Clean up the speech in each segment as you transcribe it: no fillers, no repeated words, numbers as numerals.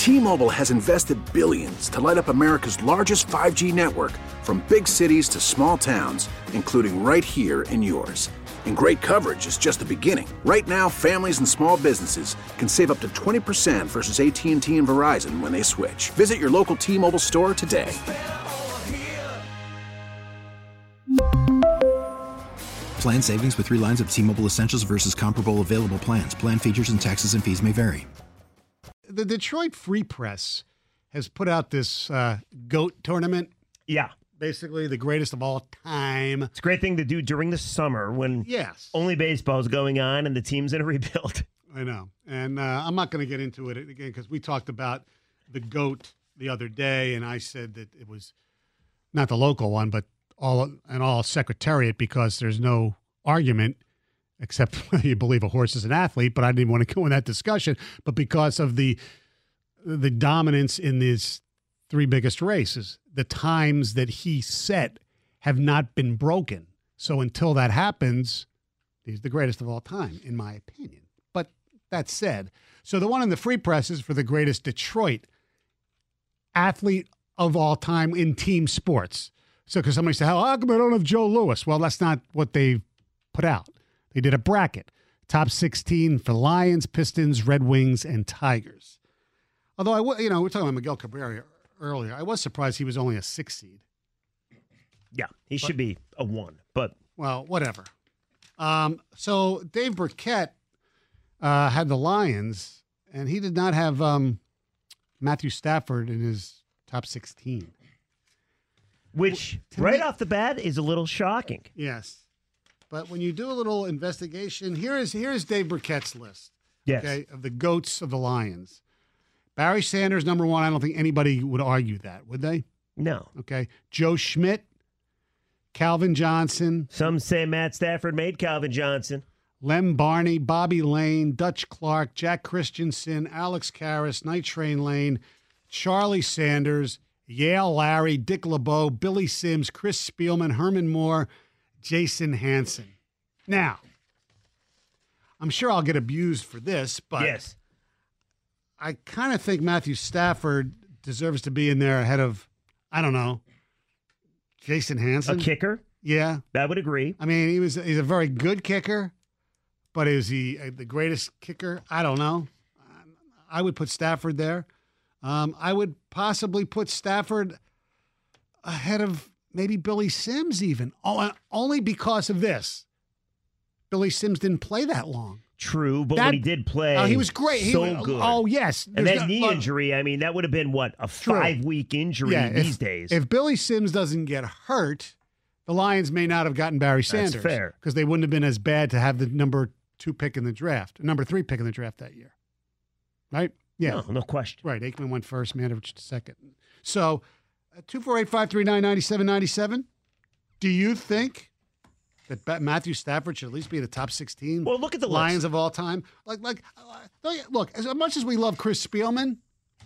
T-Mobile has invested billions to light up America's largest 5G network, from big cities to small towns, including right here in yours. And great coverage is just the beginning. Right now, families and small businesses can save up to 20% versus AT&T and Verizon when they switch. Visit your local T-Mobile store today. Plan savings with 3 lines of T-Mobile Essentials versus comparable available plans. Plan features and taxes and fees may vary. The Detroit Free Press has put out this GOAT tournament. Yeah. Basically the greatest of all time. It's a great thing to do during the summer when only baseball is going on and the team's in a rebuild. I know. And I'm not going to get into it again because we talked about the GOAT the other day, and I said that it was not the local one, but all Secretariat, because there's no argument except whether you believe a horse is an athlete, but I didn't want to go in that discussion. But because of the dominance in these 3 biggest races, the times that he set have not been broken. So until that happens, he's the greatest of all time, in my opinion. But that said, so the one in the Free Press is for the greatest Detroit athlete of all time in team sports. So because somebody said, how come I don't have Joe Louis? Well, that's not what they put out. They did a bracket. Top 16 for Lions, Pistons, Red Wings, and Tigers. Although, we were talking about Miguel Cabrera earlier. I was surprised he was only a 6 seed. Yeah, he should be a 1, but. Well, whatever. So Dave Burkett had the Lions, and he did not have Matthew Stafford in his top 16. Which, off the bat, is a little shocking. Yes. But when you do a little investigation, here is Dave Burkett's list. Yes. Okay, of the GOATs of the Lions. Barry Sanders, number 1. I don't think anybody would argue that, would they? No. Okay. Joe Schmidt, Calvin Johnson. Some say Matt Stafford made Calvin Johnson. Lem Barney, Bobby Lane, Dutch Clark, Jack Christensen, Alex Karras, Night Train Lane, Charlie Sanders, Yale Larry, Dick LeBeau, Billy Sims, Chris Spielman, Herman Moore, Jason Hansen. Now, I'm sure I'll get abused for this, but yes, I kind of think Matthew Stafford deserves to be in there ahead of, I don't know, Jason Hansen. A kicker? Yeah. I would agree. I mean, he's a very good kicker, but is he the greatest kicker? I don't know. I would put Stafford there. I would possibly put Stafford ahead of maybe Billy Sims even. Only because of this. Billy Sims didn't play that long. True, but when he did play, he was great. Good. Oh, yes. And that knee injury, I mean, that would have been, a 5-week injury these days. If Billy Sims doesn't get hurt, the Lions may not have gotten Barry Sanders. That's fair. Because they wouldn't have been as bad to have the number 2 pick in the draft, number 3 pick in the draft that year. Right? Yeah. No question. Right. Aikman went first, Manovich second. So, 248-539-9797. Do you think that Matthew Stafford should at least be in the top 16? Well, look at the Lions list of all time. Look, as much as we love Chris Spielman,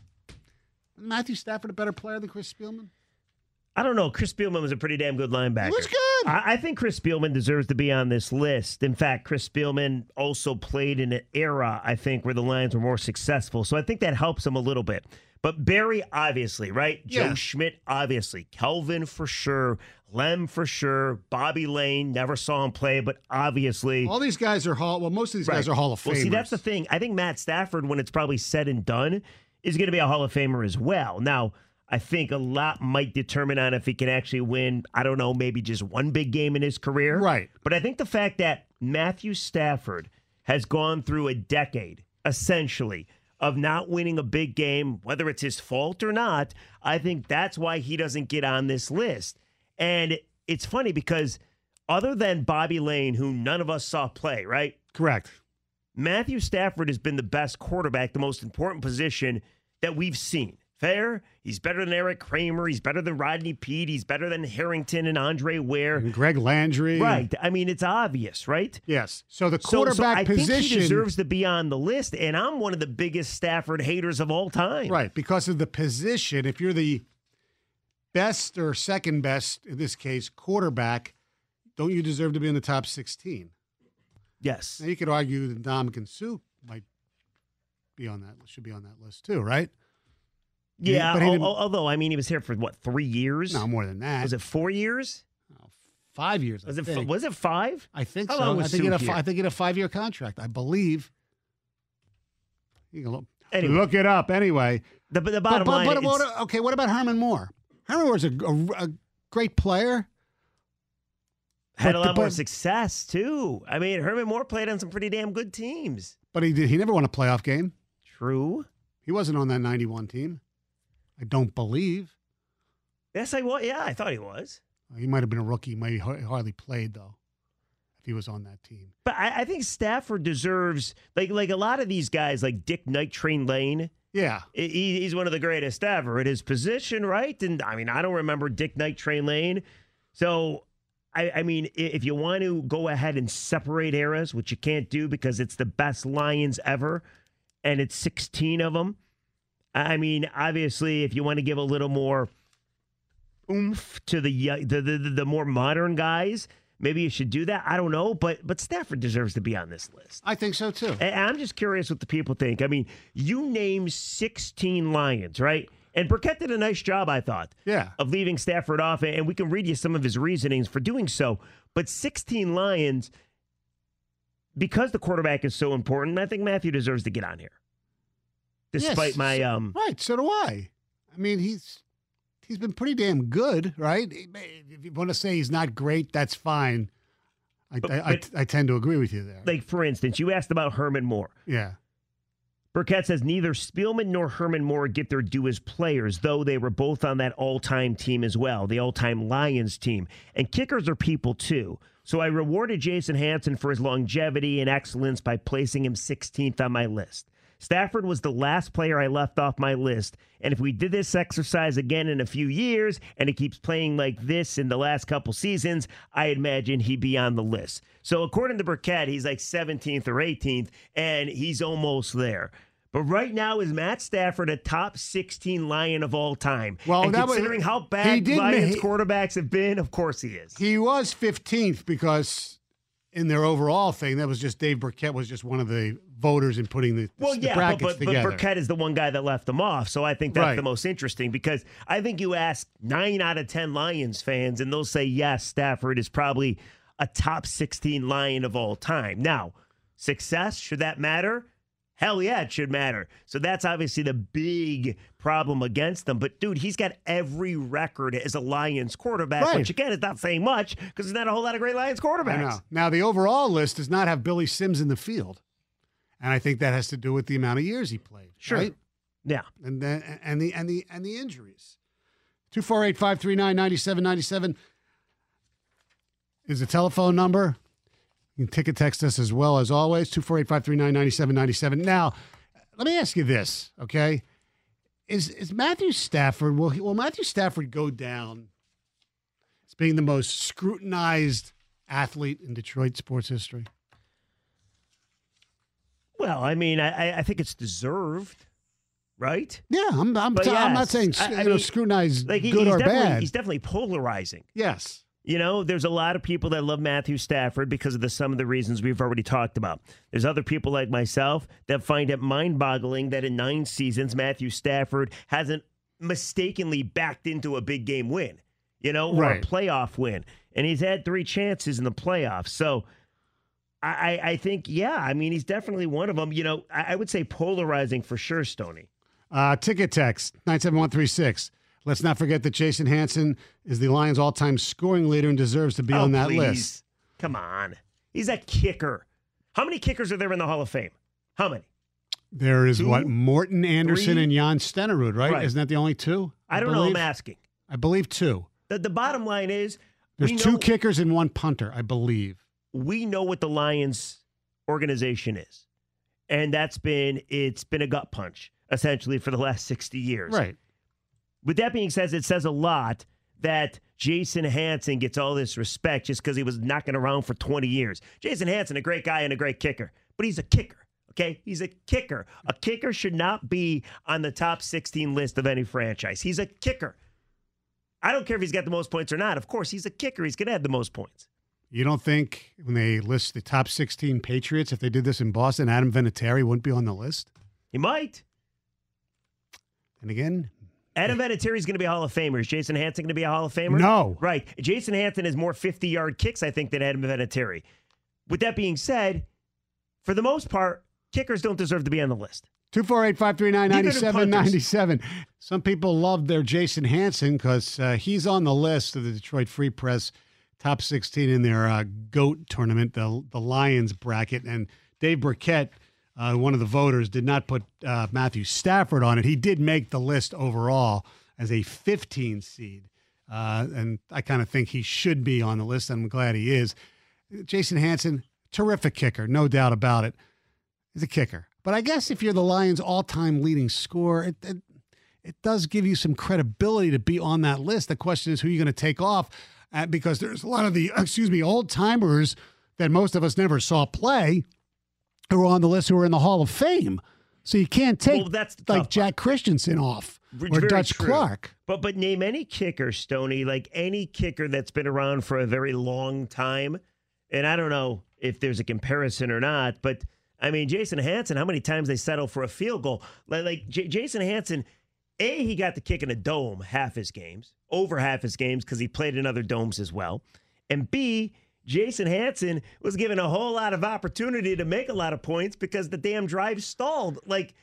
is Matthew Stafford a better player than Chris Spielman? I don't know. Chris Spielman was a pretty damn good linebacker. He was good. I think Chris Spielman deserves to be on this list. In fact, Chris Spielman also played in an era, I think, where the Lions were more successful. So I think that helps him a little bit. But Barry, obviously, right? Yeah. Joe Schmidt, obviously. Kelvin, for sure. Lem, for sure. Bobby Lane, never saw him play, but obviously. All these guys are most of these guys are Hall of Famers. Well, see, that's the thing. I think Matt Stafford, when it's probably said and done, is going to be a Hall of Famer as well. Now, I think a lot might determine on if he can actually win, I don't know, maybe just one big game in his career. Right. But I think the fact that Matthew Stafford has gone through a decade, essentially, of not winning a big game, whether it's his fault or not, I think that's why he doesn't get on this list. And it's funny because other than Bobby Lane, who none of us saw play, right? Correct. Matthew Stafford has been the best quarterback, the most important position that we've seen. Fair? He's better than Eric Kramer. He's better than Rodney Peete. He's better than Harrington and Andre Ware. And Greg Landry. Right. I mean, it's obvious, right? Yes. So the quarterback position. I think he deserves to be on the list, and I'm one of the biggest Stafford haters of all time. Right. Because of the position, if you're the best or second best, in this case, quarterback, don't you deserve to be in the top 16? Yes. Now, you could argue that Ndamukong Suh might be on that, should be on that list too, right? Yeah, But he didn't- although, I mean, he was here for, 3 years? no, more than that. Was it 4 years? 5 years? Was I it think. was it 5? I think How so. long was I think he Sue had here? a 5-year contract. I believe. You can Anyway. look it up anyway. The bottom line is... What about Herman Moore? Herman Moore's a great player. Had a But- lot more but- success, too. I mean, Herman Moore played on some pretty damn good teams. But he never won a playoff game. True. He wasn't on that 91 team. I don't believe. Yes, I was. Yeah, I thought he was. He might have been a rookie. He hardly played, though, if he was on that team. But I think Stafford deserves, like a lot of these guys, like Dick Night Train Lane, Yeah. he's one of the greatest ever at his position, right? And, I mean, I don't remember Dick Night Train Lane. So, I mean, if you want to go ahead and separate eras, which you can't do because it's the best Lions ever, and it's 16 of them. I mean, obviously, if you want to give a little more oomph to the more modern guys, maybe you should do that. I don't know, but Stafford deserves to be on this list. I think so, too. And I'm just curious what the people think. I mean, you name 16 Lions, right? And Burkett did a nice job, I thought, Yeah. of leaving Stafford off, and we can read you some of his reasonings for doing so. But 16 Lions, because the quarterback is so important, I think Matthew deserves to get on here. Despite Yes. my Right, so do I. I mean, he's been pretty damn good, right? If you want to say he's not great, that's fine. I tend to agree with you there. like, for instance, you asked about Herman Moore. Yeah. Burkett says neither Spielman nor Herman Moore get their due as players, though they were both on that all-time team as well, the all-time Lions team. And kickers are people, too. So I rewarded Jason Hansen for his longevity and excellence by placing him 16th on my list. Stafford was the last player I left off my list, and if we did this exercise again in a few years, and he keeps playing like this in the last couple seasons, I imagine he'd be on the list. So according to Burkett, he's like 17th or 18th, and he's almost there. But right now, is Matt Stafford a top 16 Lion of all time? Well, and that was- considering how he bad did Lions ma- quarterbacks have been, of course he is. He was 15th because in their overall thing, that was just Dave Burkett was just one of the voters in putting the brackets but together. Burkett is the one guy that left them off. So I think that's Right. the most interesting because I think you ask 9 out of 10 Lions fans and they'll say, yes, Stafford is probably a top 16 Lion of all time. Now, success, should that matter? Hell yeah, it should matter. So that's obviously the big problem against them. But, dude, he's got every record as a Lions quarterback, Right. which, again, is not saying much because there's not a whole lot of great Lions quarterbacks. I know. Now, the overall list does not have Billy Sims in the field. And I think that has to do with the amount of years he played. Sure. Right? Yeah. And the injuries. 248-539-9797 is the telephone number. You can ticket text us as well as always. 248-539-9797. Now, let me ask you this, okay? Is Matthew Stafford, will Matthew Stafford go down as being the most scrutinized athlete in Detroit sports history? Well, I mean, I think it's deserved, right? Yeah, I'm not yes, saying I mean, scrutinized Like good or bad. He's definitely polarizing. Yes. You know, there's a lot of people that love Matthew Stafford because of some of the reasons we've already talked about. There's other people like myself that find it mind-boggling that in 9 seasons, Matthew Stafford hasn't mistakenly backed into a big game win, you know, or Right. a playoff win. And he's had 3 chances in the playoffs. So I think, yeah, I mean, he's definitely one of them. You know, I would say polarizing for sure, Stoney. Ticket text 97136. Let's not forget that Jason Hansen is the Lions' all-time scoring leader and deserves to be on that please. list. Come on. He's a kicker. How many kickers are there in the Hall of Fame? How many? There is 2, Morton Anderson 3? and Jan Stenerud, right? Right. Isn't that the only 2? I don't know. I'm asking. I believe 2. The bottom line is There's we 2 know, kickers and 1 punter, I believe. we know what the Lions organization is. And it's been a gut punch, essentially, for the last 60 years. Right. With that being said, it says a lot that Jason Hansen gets all this respect just because he was knocking around for 20 years. Jason Hansen, a great guy and a great kicker, but he's a kicker, okay? He's a kicker. A kicker should not be on the top 16 list of any franchise. He's a kicker. I don't care if he's got the most points or not. Of course, he's a kicker. He's going to have the most points. You don't think when they list the top 16 Patriots, if they did this in Boston, Adam Vinatieri wouldn't be on the list? He might. And again, Adam Vinatieri is going to be a Hall of Famer. Is Jason Hanson going to be a Hall of Famer? No. Right. Jason Hanson has more 50-yard kicks, I think, than Adam Vinatieri. With that being said, for the most part, kickers don't deserve to be on the list. 248-539-9797. Some people love their Jason Hanson because he's on the list of the Detroit Free Press top 16 in their GOAT tournament, the Lions bracket. And Dave Burkett, one of the voters, did not put Matthew Stafford on it. He did make the list overall as a 15 seed. And I kind of think he should be on the list. I'm glad he is. Jason Hanson, terrific kicker, no doubt about it. He's a kicker. But I guess if you're the Lions' all-time leading scorer, it does give you some credibility to be on that list. The question is who you're going to take off because there's a lot of the, old-timers that most of us never saw play who are on the list who are in the Hall of Fame. So you can't take like Jack Christensen off or Dutch Clark. But name any kicker, Stoney, like any kicker that's been around for a very long time. And I don't know if there's a comparison or not, but I mean, Jason Hanson, how many times they settle for a field goal? Jason Hanson, A, he got to kick in a dome over half his games because he played in other domes as well. And B, Jason Hanson was given a whole lot of opportunity to make a lot of points because the damn drive stalled.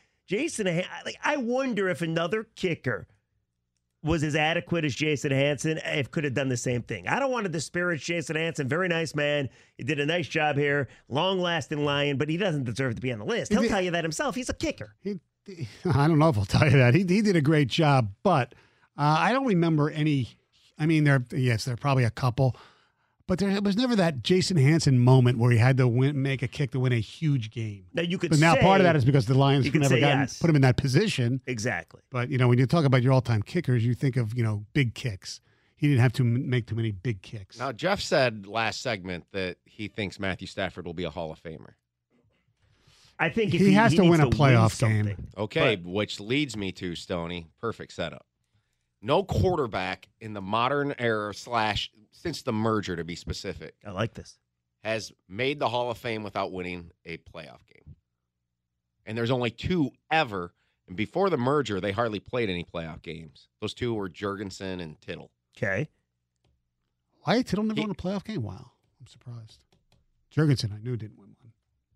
I wonder if another kicker was as adequate as Jason Hanson, if could have done the same thing. I don't want to disparage Jason Hanson. Very nice man. He did a nice job here. Long-lasting Lion, but he doesn't deserve to be on the list. He'll tell you that himself. He's a kicker. I don't know if he'll tell you that. He did a great job, but I don't remember any. I mean, there are probably a couple, but there was never that Jason Hanson moment where he had to make a kick to win a huge game. Now you could but now part of that is because the Lions never put him in that position. Exactly. But when you talk about your all-time kickers, you think of big kicks. He didn't have to make too many big kicks. Now Jeff said last segment that he thinks Matthew Stafford will be a Hall of Famer. I think he has to win a playoff game. Okay, which leads me to Stoney. Perfect setup. No quarterback in the modern era / since the merger, to be specific. I like this. Has made the Hall of Fame without winning a playoff game. And there's only 2 ever. And before the merger, they hardly played any playoff games. Those 2 were Jurgensen and Tittle. Okay. Why Tittle never won a playoff game? Wow. I'm surprised. Jurgensen, I knew, didn't win one.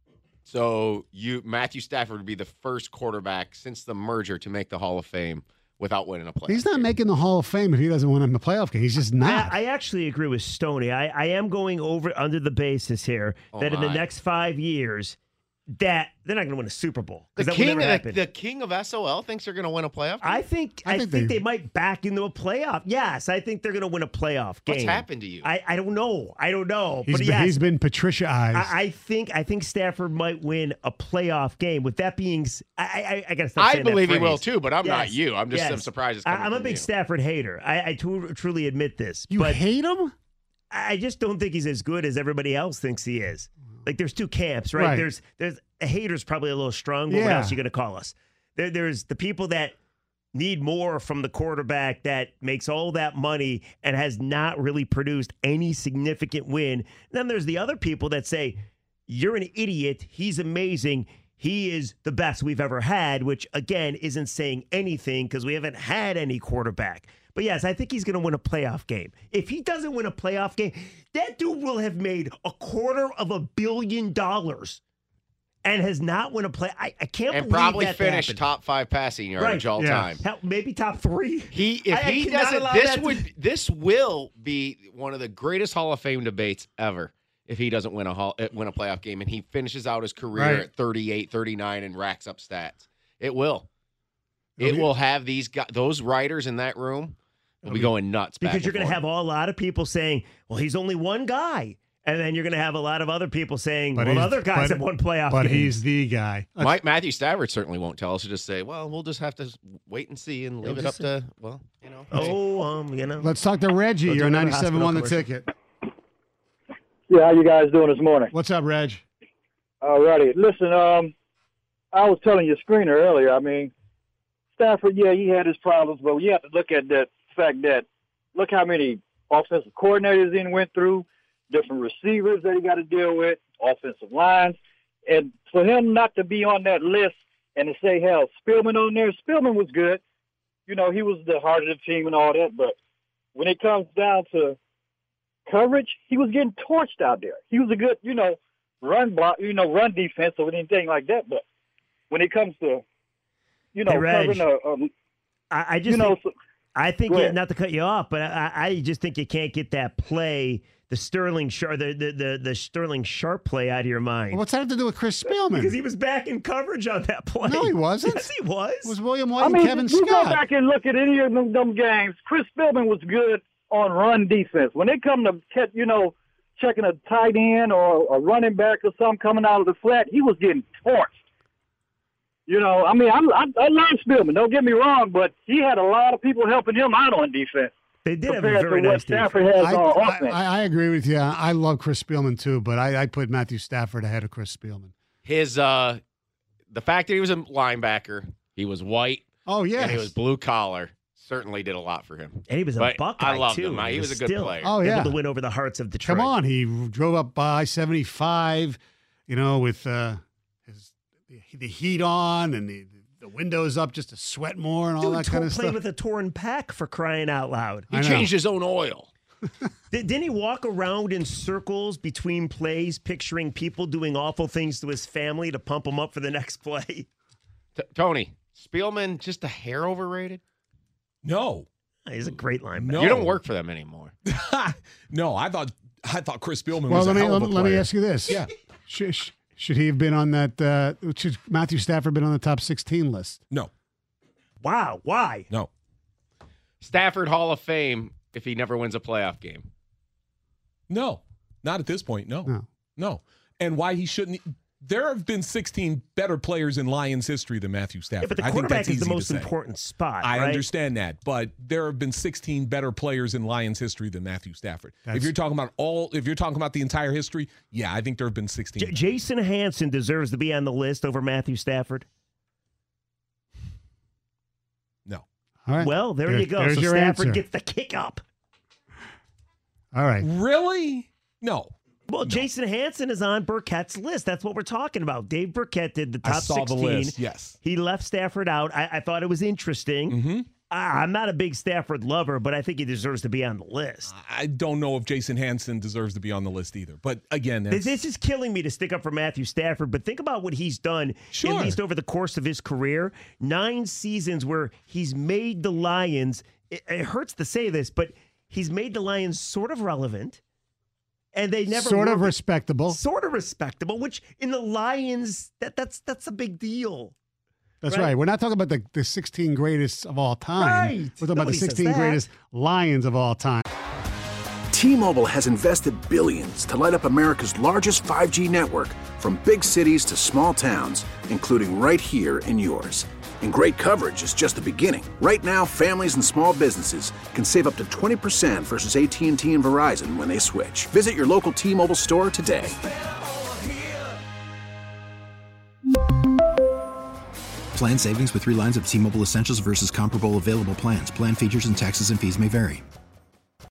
So Matthew Stafford would be the first quarterback since the merger to make the Hall of Fame without winning a playoff He's not game. making the Hall of Fame if he doesn't win in the playoff game. He's just not. I actually agree with Stoney. I am going under the basis here that in the next 5 years, that they're not going to win a Super Bowl. The king of SOL thinks they're going to win a playoff game? I think they might back into a playoff. Yes, I think they're going to win a playoff game. What's happened to you? I don't know. He's been Patricia-ized. I think Stafford might win a playoff game. With that being, I got to stop saying I believe that he phrase. will too, but I'm not you. I'm surprised it's coming I'm a from big you. Stafford hater. I truly admit this. You hate him? I just don't think he's as good as everybody else thinks he is. Like there's 2 camps, right? There's a hater's probably a little strong, but what else are you going to call us? There's the people that need more from the quarterback that makes all that money and has not really produced any significant win. And then there's the other people that say, you're an idiot. He's amazing. He is the best we've ever had, which, again, isn't saying anything because we haven't had any quarterback. But, yes, I think he's going to win a playoff game. If he doesn't win a playoff game, that dude will have made $250 million and has not won a play. I can't believe that. And probably finished top 5 passing yardage all time. Hell, maybe top 3. This will be one of the greatest Hall of Fame debates ever if he doesn't win a playoff game and he finishes out his career at 38, 39 and racks up stats. It will. It will have those writers in that room will be going nuts. Because you're going to have a lot of people saying, well, he's only one guy. And then you're going to have a lot of other people saying, other guys have won playoff games. But he's the guy. Matthew Stafford certainly won't tell us. He'll just say, well, we'll just have to wait and see and leave it up to, Let's talk to Reggie. You're a 97 on the ticket. Yeah, how you guys doing this morning? What's up, Reg? All righty. Listen, I was telling your screener earlier, I mean, Stafford, he had his problems, but you have to look at that fact that look how many offensive coordinators he went through, different receivers that he got to deal with, offensive lines. And for him not to be on that list and to say, hell, Spielman on there, Spielman was good. you know, he was the heart of the team and all that. But when it comes down to coverage, he was getting torched out there. He was a good, you know, run defense or anything like that. But when it comes to, you know, hey, Reg, covering I think not to cut you off, but I just think you can't get that play, the Sterling Sharp play out of your mind. Well, what's that have to do with Chris Spielman? Because he was back in coverage on that play. No, he wasn't. Yes, he was. It was William White and Kevin Scott. You go back and look at any of them games. Chris Spielman was good on run defense. When it come to, you know, checking a tight end or a running back or something coming out of the flat, he was getting torched. You know, I mean, I love Spielman. Don't get me wrong, but he had a lot of people helping him out on defense. They did have a very nice Stafford has on offense. I agree with you. I love Chris Spielman too, but I put Matthew Stafford ahead of Chris Spielman. His the fact that he was a linebacker, he was white, oh yeah, and he was blue collar, certainly did a lot for him. And he was a Buckeye I loved too. him. He was a good player. Oh yeah, able to win over the hearts of Detroit. Come on, he drove up I-75, you know, with the heat on and the windows up just to sweat more and all that kind of stuff. Played with a torn pack, for crying out loud. He changed his own oil. Didn't he walk around in circles between plays, picturing people doing awful things to his family to pump him up for the next play? Tony, Spielman just a hair overrated? No. He's a great linebacker. No. You don't work for them anymore. No, I thought Chris Spielman was a hell of a player. Let me ask you this. Yeah. Should he have been on that? Should Matthew Stafford been on the top 16 list? No. Wow. Why? No. Stafford Hall of Fame if he never wins a playoff game. No. Not at this point. No. And why he shouldn't. There have been 16 better players in Lions history than Matthew Stafford. Yeah, but the I think quarterback that's is the easy to most say. important spot. I right? understand that, but there have been 16 better players in Lions history than Matthew Stafford. If you're talking about the entire history, yeah, I think there have been 16. Jason Hanson deserves to be on the list over Matthew Stafford. No. All right. Well, there you go. So Stafford gets the kick up. All right. Really? No. Well, Jason Hanson is on Burkett's list. That's what we're talking about. Dave Burkett did the top I saw 16. the list, yes. He left Stafford out. I thought it was interesting. Mm-hmm. I'm not a big Stafford lover, but I think he deserves to be on the list. I don't know if Jason Hanson deserves to be on the list either. But again, this is killing me to stick up for Matthew Stafford, but think about what he's done, at least over the course of his career. 9 seasons where he's made the Lions, it hurts to say this, but he's made the Lions sort of relevant. And they never sort of respectable, which in the Lions, that's a big deal. That's right. We're not talking about the 16 greatest of all time. Right. We're talking about the 16 greatest Lions of all time. T-Mobile has invested billions to light up America's largest 5G network, from big cities to small towns, including right here in yours. And great coverage is just the beginning. Right now, families and small businesses can save up to 20% versus AT&T and Verizon when they switch. Visit your local T-Mobile store today. Plan savings with 3 lines of T-Mobile Essentials versus comparable available plans. Plan features and taxes and fees may vary.